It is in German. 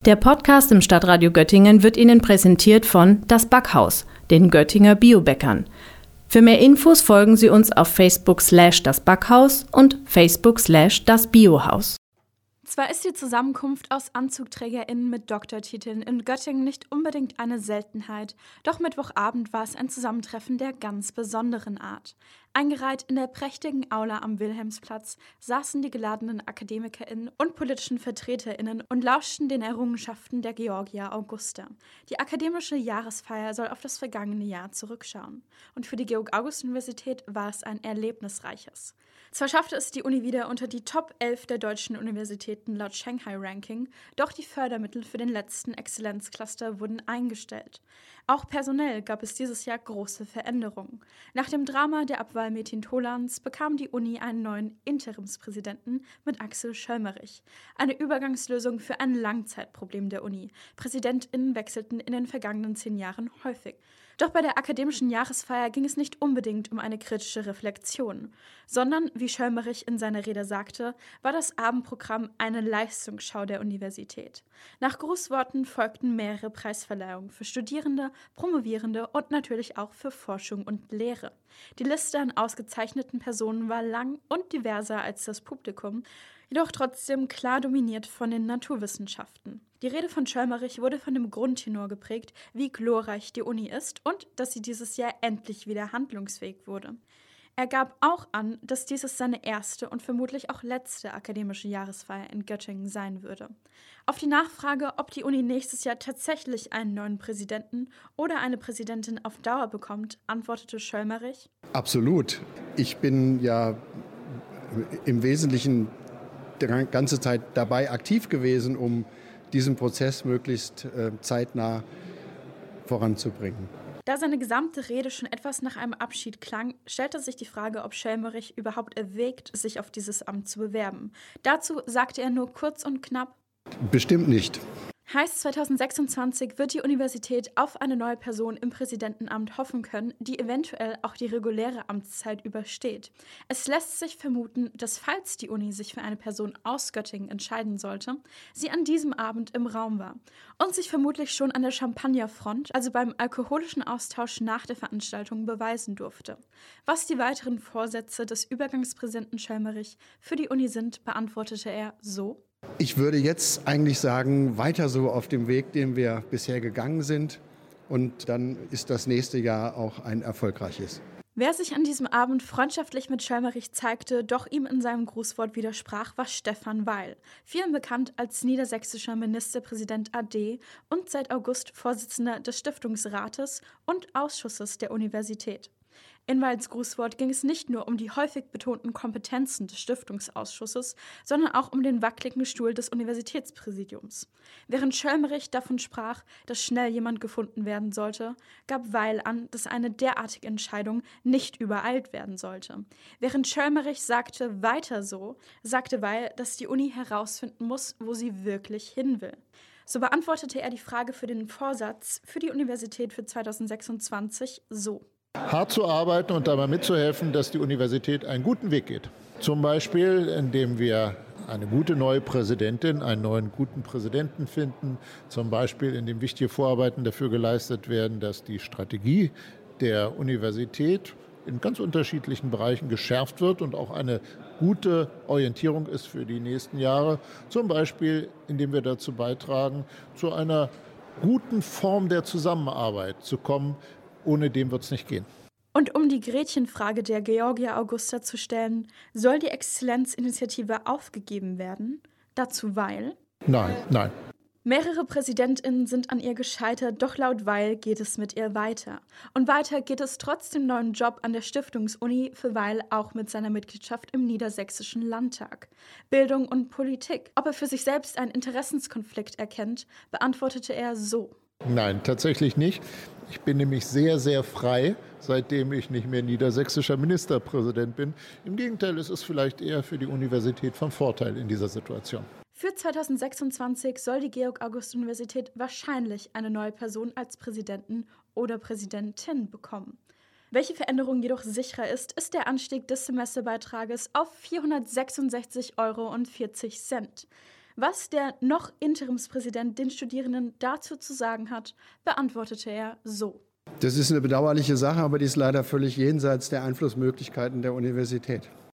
Der Podcast im Stadtradio Göttingen wird Ihnen präsentiert von Das Backhaus, den Göttinger Biobäckern. Für mehr Infos folgen Sie uns auf Facebook/Das Backhaus und Facebook/Das Biohaus. Zwar ist die Zusammenkunft aus AnzugträgerInnen mit Doktortiteln in Göttingen nicht unbedingt eine Seltenheit, doch Mittwochabend war es ein Zusammentreffen der ganz besonderen Art. Eingereiht in der prächtigen Aula am Wilhelmsplatz saßen die geladenen AkademikerInnen und politischen VertreterInnen und lauschten den Errungenschaften der Georgia Augusta. Die akademische Jahresfeier soll auf das vergangene Jahr zurückschauen. Und für die Georg-August-Universität war es ein erlebnisreiches. Zwar schaffte es die Uni wieder unter die Top 11 der deutschen Universitäten laut Shanghai-Ranking, doch die Fördermittel für den letzten Exzellenzcluster wurden eingestellt. Auch personell gab es dieses Jahr große Veränderungen. Nach dem Drama der Abwahl Metin Tolans bekam die Uni einen neuen Interimspräsidenten mit Axel Schöllmerich. Eine Übergangslösung für ein Langzeitproblem der Uni. PräsidentInnen wechselten in den vergangenen 10 Jahren häufig. Doch bei der akademischen Jahresfeier ging es nicht unbedingt um eine kritische Reflexion, sondern, wie Schöllmerich in seiner Rede sagte, war das Abendprogramm eine Leistungsschau der Universität. Nach Grußworten folgten mehrere Preisverleihungen für Studierende, Promovierende und natürlich auch für Forschung und Lehre. Die Liste an ausgezeichneten Personen war lang und diverser als das Publikum, jedoch trotzdem klar dominiert von den Naturwissenschaften. Die Rede von Schöllmerich wurde von dem Grundtenor geprägt, wie glorreich die Uni ist und dass sie dieses Jahr endlich wieder handlungsfähig wurde. Er gab auch an, dass dieses seine erste und vermutlich auch letzte akademische Jahresfeier in Göttingen sein würde. Auf die Nachfrage, ob die Uni nächstes Jahr tatsächlich einen neuen Präsidenten oder eine Präsidentin auf Dauer bekommt, antwortete Schöllmerich: Absolut. Ich bin ja im Wesentlichen die ganze Zeit dabei aktiv gewesen, um diesen Prozess möglichst zeitnah voranzubringen. Da seine gesamte Rede schon etwas nach einem Abschied klang, stellte sich die Frage, ob Schöllmerich überhaupt erwägt, sich auf dieses Amt zu bewerben. Dazu sagte er nur kurz und knapp: Bestimmt nicht. Heißt, 2026 wird die Universität auf eine neue Person im Präsidentenamt hoffen können, die eventuell auch die reguläre Amtszeit übersteht. Es lässt sich vermuten, dass falls die Uni sich für eine Person aus Göttingen entscheiden sollte, sie an diesem Abend im Raum war und sich vermutlich schon an der Champagnerfront, also beim alkoholischen Austausch nach der Veranstaltung, beweisen durfte. Was die weiteren Vorsätze des Übergangspräsidenten Schöllmerich für die Uni sind, beantwortete er so: Ich würde jetzt eigentlich sagen, weiter so auf dem Weg, den wir bisher gegangen sind. Und dann ist das nächste Jahr auch ein erfolgreiches. Wer sich an diesem Abend freundschaftlich mit Schöllmerich zeigte, doch ihm in seinem Grußwort widersprach, war Stefan Weil, vielen bekannt als niedersächsischer Ministerpräsident AD und seit August Vorsitzender des Stiftungsrates und Ausschusses der Universität. In Weils Grußwort ging es nicht nur um die häufig betonten Kompetenzen des Stiftungsausschusses, sondern auch um den wackeligen Stuhl des Universitätspräsidiums. Während Schöllmerich davon sprach, dass schnell jemand gefunden werden sollte, gab Weil an, dass eine derartige Entscheidung nicht übereilt werden sollte. Während Schöllmerich sagte, weiter so, sagte Weil, dass die Uni herausfinden muss, wo sie wirklich hin will. So beantwortete er die Frage für den Vorsatz für die Universität für 2026 so: Hart zu arbeiten und dabei mitzuhelfen, dass die Universität einen guten Weg geht. Zum Beispiel, indem wir eine gute neue Präsidentin, einen neuen guten Präsidenten finden. Zum Beispiel, indem wichtige Vorarbeiten dafür geleistet werden, dass die Strategie der Universität in ganz unterschiedlichen Bereichen geschärft wird und auch eine gute Orientierung ist für die nächsten Jahre. Zum Beispiel, indem wir dazu beitragen, zu einer guten Form der Zusammenarbeit zu kommen. Ohne dem wird es nicht gehen. Und um die Gretchenfrage der Georgia Augusta zu stellen, soll die Exzellenzinitiative aufgegeben werden? Dazu Weil: Nein. Mehrere PräsidentInnen sind an ihr gescheitert, doch laut Weil geht es mit ihr weiter. Und weiter geht es trotz dem neuen Job an der Stiftungsuni für Weil auch mit seiner Mitgliedschaft im Niedersächsischen Landtag. Bildung und Politik. Ob er für sich selbst einen Interessenskonflikt erkennt, beantwortete er so: Nein, tatsächlich nicht. Ich bin nämlich sehr, sehr frei, seitdem ich nicht mehr niedersächsischer Ministerpräsident bin. Im Gegenteil, es ist vielleicht eher für die Universität von Vorteil in dieser Situation. Für 2026 soll die Georg-August-Universität wahrscheinlich eine neue Person als Präsidenten oder Präsidentin bekommen. Welche Veränderung jedoch sicherer ist, ist der Anstieg des Semesterbeitrages auf 466,40 €. Was der noch Interimspräsident den Studierenden dazu zu sagen hat, beantwortete er so. Das ist eine bedauerliche Sache, aber die ist leider völlig jenseits der Einflussmöglichkeiten der Universität.